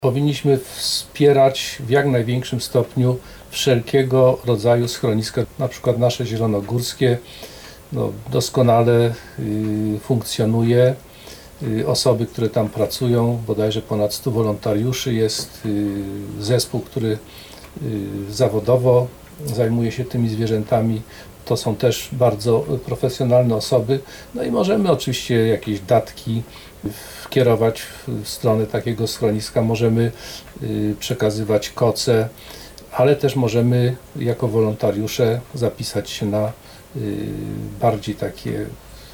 Powinniśmy wspierać w jak największym stopniu wszelkiego rodzaju schroniska, na przykład nasze zielonogórskie doskonale funkcjonuje. Osoby, które tam pracują, bodajże ponad 100 wolontariuszy, jest zespół, który zawodowo zajmuje się tymi zwierzętami. To są też bardzo profesjonalne osoby. No i możemy oczywiście jakieś datki kierować w stronę takiego schroniska, możemy przekazywać koce, ale też możemy jako wolontariusze zapisać się na bardziej takie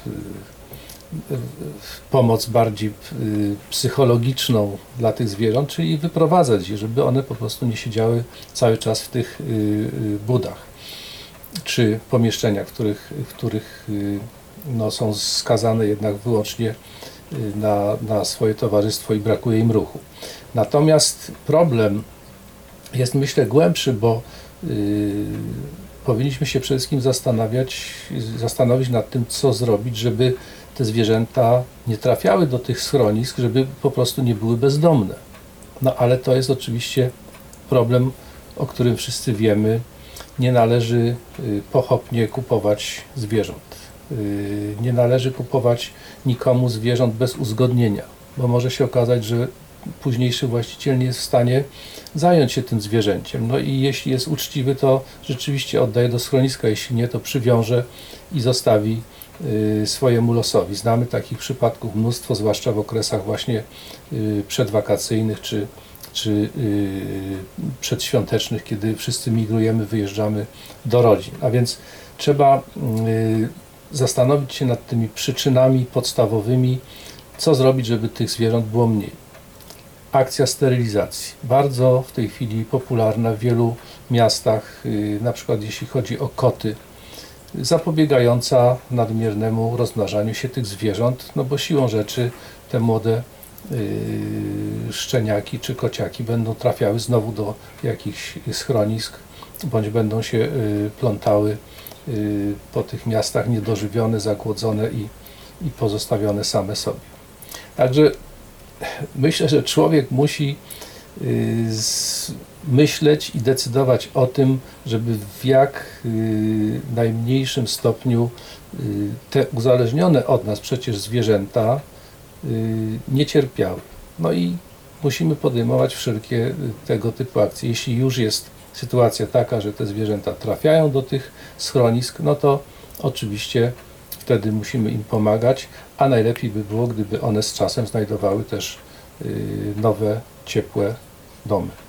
pomoc bardziej psychologiczną dla tych zwierząt, czyli wyprowadzać je, żeby one po prostu nie siedziały cały czas w tych budach czy pomieszczeniach, w których są skazane jednak wyłącznie na swoje towarzystwo i brakuje im ruchu. Natomiast problem jest, myślę, głębszy, bo powinniśmy się przede wszystkim zastanowić nad tym, co zrobić, żeby te zwierzęta nie trafiały do tych schronisk, żeby po prostu nie były bezdomne. No ale to jest oczywiście problem, o którym wszyscy wiemy. Nie należy pochopnie kupować zwierząt. Nie należy kupować nikomu zwierząt bez uzgodnienia, bo może się okazać, że późniejszy właściciel nie jest w stanie zająć się tym zwierzęciem. No i jeśli jest uczciwy, to rzeczywiście oddaje do schroniska, jeśli nie, to przywiąże i zostawi swojemu losowi. Znamy takich przypadków mnóstwo, zwłaszcza w okresach właśnie przedwakacyjnych czy przedświątecznych, kiedy wszyscy migrujemy, wyjeżdżamy do rodzin. A więc trzeba zastanowić się nad tymi przyczynami podstawowymi, co zrobić, żeby tych zwierząt było mniej. Akcja sterylizacji, bardzo w tej chwili popularna w wielu miastach, na przykład jeśli chodzi o koty, zapobiegająca nadmiernemu rozmnażaniu się tych zwierząt, no bo siłą rzeczy te młode szczeniaki czy kociaki będą trafiały znowu do jakichś schronisk, bądź będą się plątały po tych miastach niedożywione, zagłodzone i pozostawione same sobie. Także myślę, że człowiek musi myśleć i decydować o tym, żeby w jak najmniejszym stopniu te uzależnione od nas przecież zwierzęta nie cierpiały. No i musimy podejmować wszelkie tego typu akcje. Jeśli już jest sytuacja taka, że te zwierzęta trafiają do tych schronisk, no to oczywiście wtedy musimy im pomagać, a najlepiej by było, gdyby one z czasem znajdowały też nowe, ciepłe domy.